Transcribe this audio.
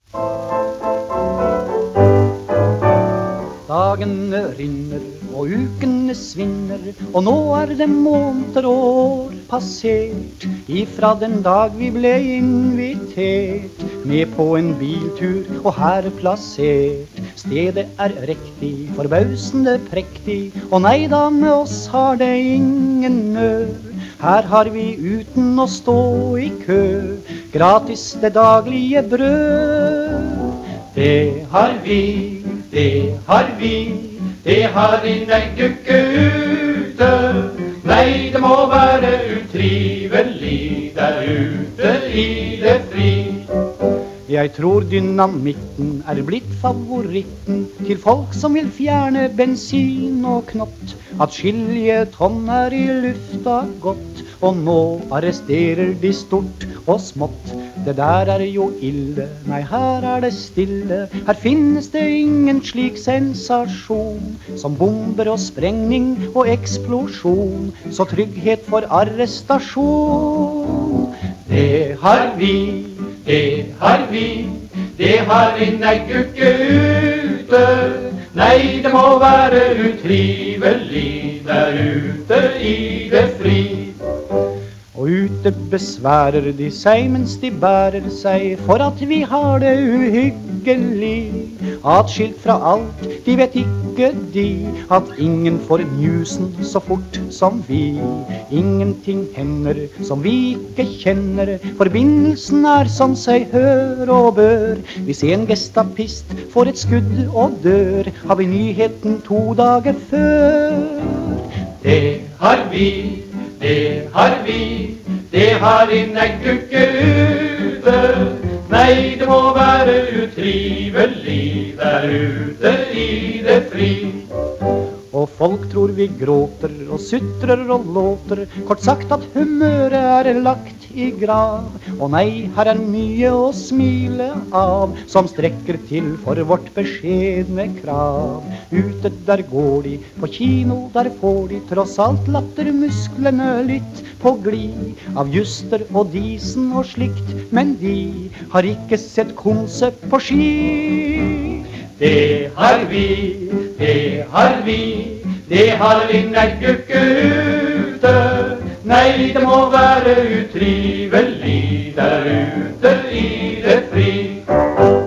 Dagene rinner og ukene svinner, og nå det måneder og år passert ifra den dag vi ble invitert med på en biltur og her plassert. Stedet riktig, forbausende prektig, og nei da, med oss har det ingen nød. Her har vi uten å stå i kø gratis det daglige brød. Det har vi, det har vi, det har inne gukke ute. Nei, det må være utrivelig der ute i det fri. Jeg tror dynamitten blitt favoritten til folk som vil fjerne bensin og knott. Atskillige tonn i lufta gått, og nå arresterer de stort og smått. Det der jo ille, nei her det stille. Her finnes det ingen slik sensasjon som bomber og sprengning og eksplosjon. Så trygghet for arrestasjon. Det har vi, det har vi, det har inne gukke ute. Nei, det må være utrivelig der ute i det fri. Og ute besværer de seg mens de bærer seg for at vi har det uhyggelig. Atskilt fra alt, de vet ikke de at ingen får newsen så fort som vi. Ingenting hender som vi ikke kjenner, forbindelsen som seg hør og bør. Hvis en gestapist får et skudd og dør, har vi nyheten 2 dager før. Det har vi, det har vi, det har inne gukke ute. Nei, det må være utrivelig der ute i det fri. Og folk tror vi gråter og sutrer og låter, kort sagt at humøret lagt i grav. Og nei, her mye å smile av, som strekker til for vårt beskjedne krav. Ute der går de, på kino der får de tross alt lattermusklene litt på glid. Av Juster og Disen og slikt, men de har ikke sett Komse på ski. Det har vi, det har vi, det har inne gukke ute. Nei, det må være utrivelig der ute i det fri.